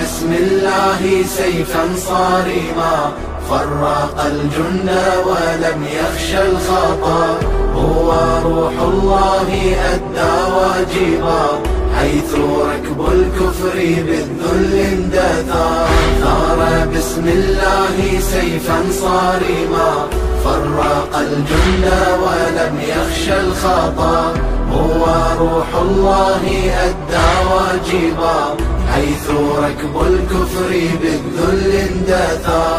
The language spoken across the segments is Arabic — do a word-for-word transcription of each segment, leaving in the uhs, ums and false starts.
بسم الله سيفا صارما، فرق الجند ولم يخشى الخطا. هو روح الله أدى واجبا، حيث ركب الكفر بالذل اندثا. ثار بسم الله سيفا صارما، فرق الجند ولم يخشى الخطا. هو روح الله أدى واجبا، حيث ركب الكفر بالذل اندثا.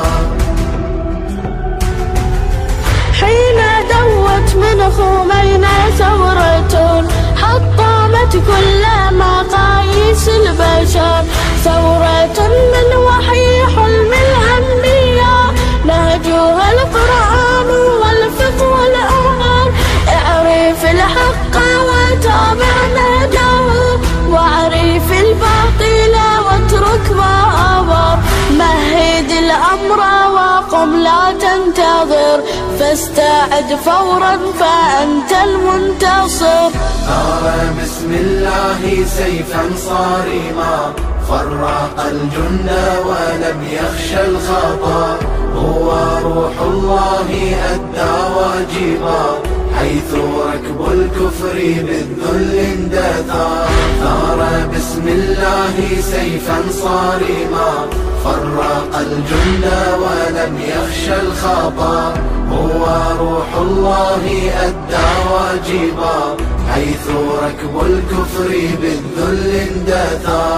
حين دوت من خمينا ثورة، حطمت كل مقاييس البشر. ثورة من وحي حلم الأنبياء، نهجها القرآن والفقه والأمر. اعرف الحق وتابع نهجه، واعرف الباطل واترك ما أمر. مهد الأمر وقم لا تنتظر، فاستعد فورا فأنت المنتصر. ثار بسم الله سيفا صارما، فرق الجند ولم يخشى الخطا. هو روح الله أدى واجبا، حيث ركب الكفر بالذل اندثا. ثار بسم الله سيفا صارما، فرق الجند ولم يخشى الخطا. هو روح الله أدى واجبا، حيث ركب الكفر بالذل اندثا.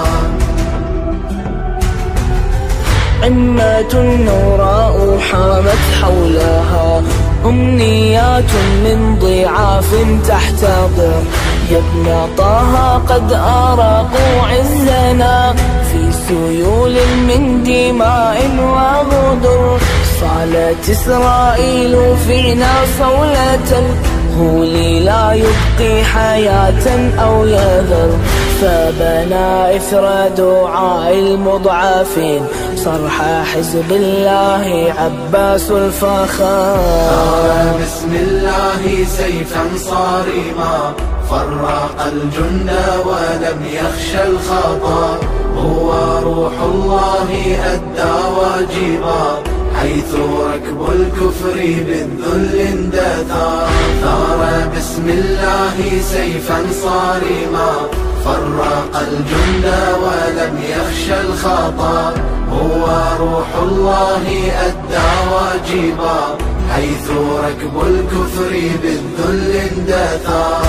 عمة نوراء حامت حولها، أمنيات من ضعاف تحتضر. يا ابن طه قد أراقوا عزنا، في سيول من دماء وغدر. صالت إسرائيل فينا صولة الهول، لا يبقي حياة أو يذر. فبنى إثر دعاء المضعفين، صرح حزب الله عباس الفخار. بسم الله سيفا صارما، فرق الجند ولم يخشى الخطا. هو روح الله أدى واجبا، حيث ركب الكفر بالذل اندثا. ثار بسم الله سيفا صارما، فرق الجند ولم يخشى الخطا. هو روح الله أدى واجبا، حيث ركب الكفر بالذل اندثا.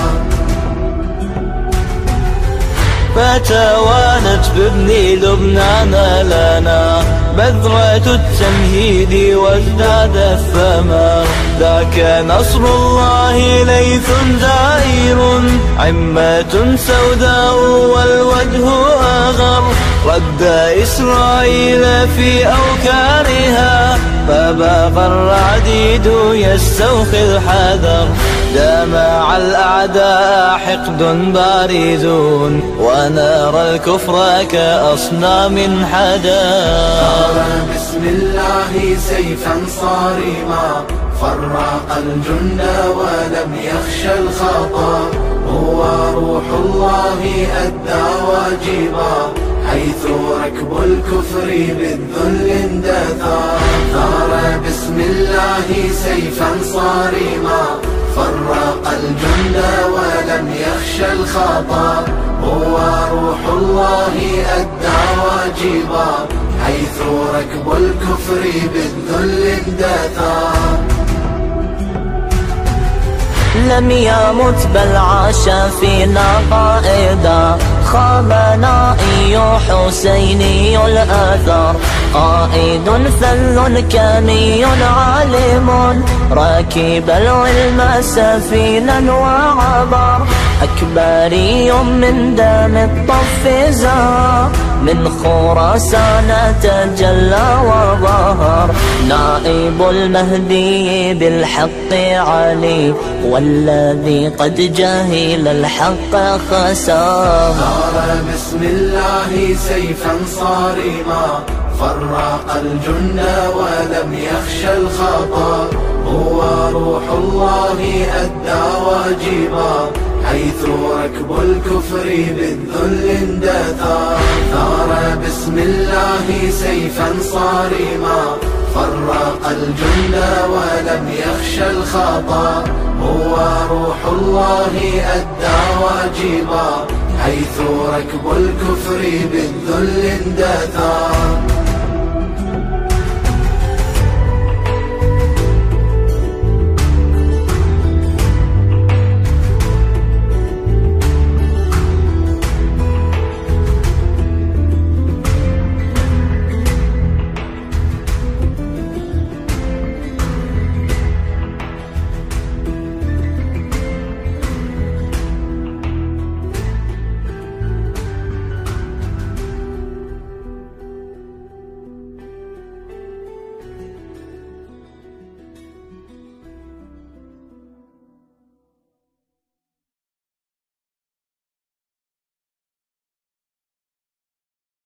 فتوانت بابن لبنان لنا بذرة التمهيد وازداد الثمر. ذاك نصر الله ليث دائر، عمة سوداء والوجه أغر. رد إسرائيل في أوكارها، فباغ الرعديد يستوخي الحذر. جمع الأعداء حقد بارزون، ونرى الكفر كأصنام حدار. بسم الله سيفا صارما، فرق الجند ولم يخشى الخطا. هو روح الله أدى واجبا، حيث ركب الكفر بالذل اندثا. ثار بسم الله سيفا صارما، فرق الجند ولم يخشى الخطا. هو روح الله أدى واجبا، حيث ركب الكفر بالذل اندثا. لم يمت بل عاش فينا قائدا، خامنائي حسيني الآثار. قائد فذ كامي عالم، راكب العلم سفينا وعبر. أكبري من دم الطف زار، من خراسان تجلى وظهر. نائب المهدي بالحق علي، والذي قد جهل الحق خسار. ثار بسم الله سيفا صارما، فرق الجند ولم يخشى الخطا. هو روح الله أدى واجبا، حيث ركب الكفر بالذل اندثر. ثار بسم الله سيفا صارما فرق الجند ولم يخشى الخطر. هو روح الله أدى واجبا حيث ركب الكفر بالذل اندثر.